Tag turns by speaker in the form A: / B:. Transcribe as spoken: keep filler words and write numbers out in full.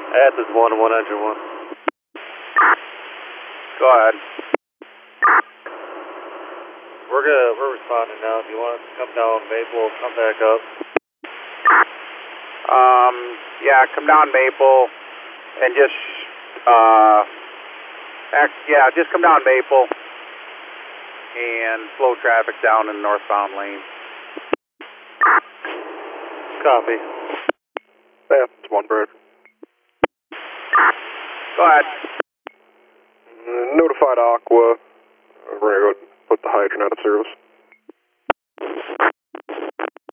A: Athens one to one hundred one.
B: Go ahead.
A: We're gonna, we're responding now. If you want us to come down Maple, come back up.
B: Um, yeah, come down Maple and just, uh, act, yeah, just come down Maple and slow traffic down in the northbound lane.
A: Copy.
C: Athens one, Brad.
B: Go ahead.
C: Uh, notified Aqua. Uh, we're going to go put the hydrant out of service.